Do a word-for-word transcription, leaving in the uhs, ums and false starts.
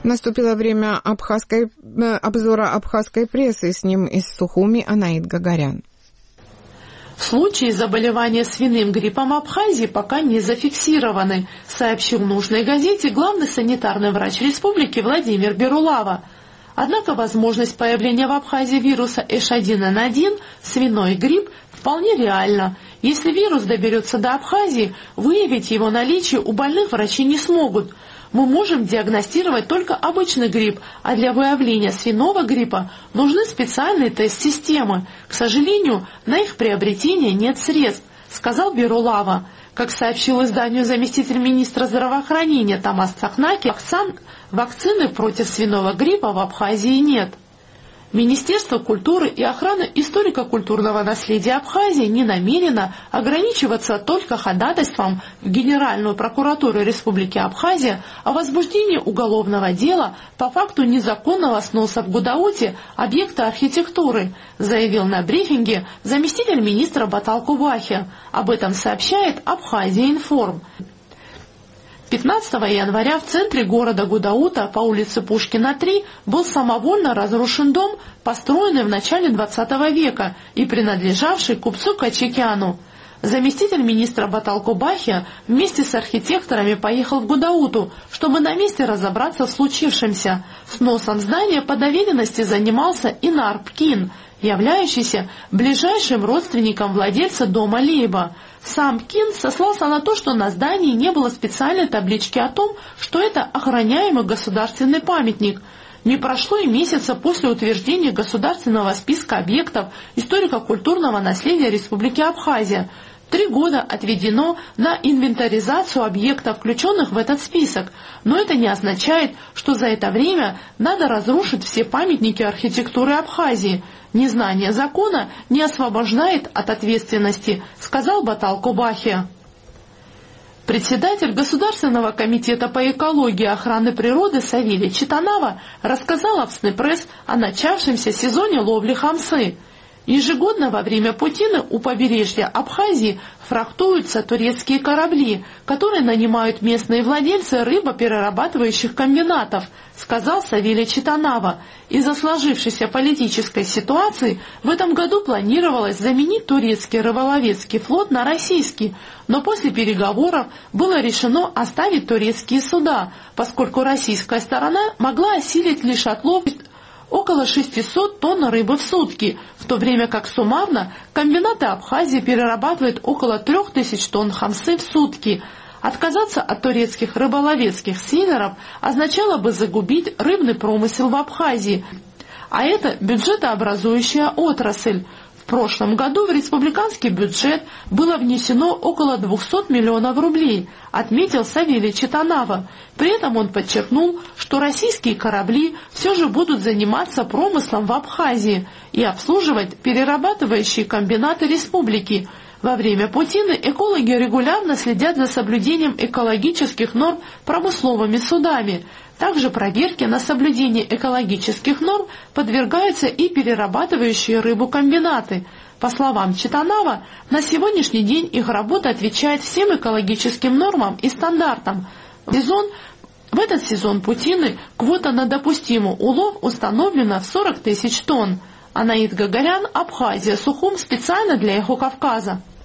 Наступило время абхазской, обзора абхазской прессы. С ним из Сухуми Анаит Гагарян. Случаи заболевания свиным гриппом в Абхазии пока не зафиксированы, сообщил нужной газете главный санитарный врач республики Владимир Берулава. Однако возможность появления в Абхазии вируса эйч один эн один, свиной грипп, вполне реальна. Если вирус доберется до Абхазии, выявить его наличие у больных врачи не смогут. Мы можем диагностировать только обычный грипп, а для выявления свиного гриппа нужны специальные тест-системы. К сожалению, на их приобретение нет средств, сказал Берулава. Как сообщил изданию заместитель министра здравоохранения Тамас Цахнаки, вакцины против свиного гриппа в Абхазии нет. Министерство культуры и охраны историко-культурного наследия Абхазии не намерено ограничиваться только ходатайством в Генеральную прокуратуру Республики Абхазия о возбуждении уголовного дела по факту незаконного сноса в Гудауте объекта архитектуры, заявил на брифинге заместитель министра Батал Кубахи. Об этом сообщает Абхазия Информ. пятнадцатого января в центре города Гудаута по улице Пушкина три был самовольно разрушен дом, построенный в начале двадцатого века и принадлежавший купцу Качикяну. Заместитель министра Батал Кубахи вместе с архитекторами поехал в Гудауту, чтобы на месте разобраться в случившемся. Сносом здания по доверенности занимался Инар Пкин, являющийся ближайшим родственником владельца дома Лейба. Сам Пкин сослался на то, что на здании не было специальной таблички о том, что это охраняемый государственный памятник. Не прошло и месяца после утверждения государственного списка объектов историко-культурного наследия Республики Абхазия. Три года отведено на инвентаризацию объектов, включенных в этот список, но это не означает, что за это время надо разрушить все памятники архитектуры Абхазии. Незнание закона не освобождает от ответственности, сказал Батал Кубахи. Председатель Государственного комитета по экологии и охране природы Савелий Читанава рассказал Абснепресс о начавшемся сезоне ловли хамсы. Ежегодно во время путины у побережья Абхазии фрахтуются турецкие корабли, которые нанимают местные владельцы рыбоперерабатывающих комбинатов, сказал Савелий Читанава. Из-за сложившейся политической ситуации в этом году планировалось заменить турецкий рыболовецкий флот на российский, но после переговоров было решено оставить турецкие суда, поскольку российская сторона могла осилить лишь отлов около шестисот тонн рыбы в сутки, в то время как суммарно комбинаты Абхазии перерабатывают около трех тысяч тонн хамсы в сутки. Отказаться от турецких рыболовецких сейлеров означало бы загубить рыбный промысел в Абхазии, а это бюджетообразующая отрасль. В прошлом году в республиканский бюджет было внесено около двухсот миллионов рублей, отметил Савелий Читанава. При этом он подчеркнул, что российские корабли все же будут заниматься промыслом в Абхазии и обслуживать перерабатывающие комбинаты республики. Во время путины экологи регулярно следят за соблюдением экологических норм промысловыми судами. Также проверке на соблюдение экологических норм подвергаются и перерабатывающие рыбу комбинаты. По словам Читанава, на сегодняшний день их работа отвечает всем экологическим нормам и стандартам. В, сезон, в этот сезон путины квота на допустимый улов установлена в сорок тысяч тонн. Анаит Гагарян, Абхазия, Сухум, специально для Эхо Кавказа.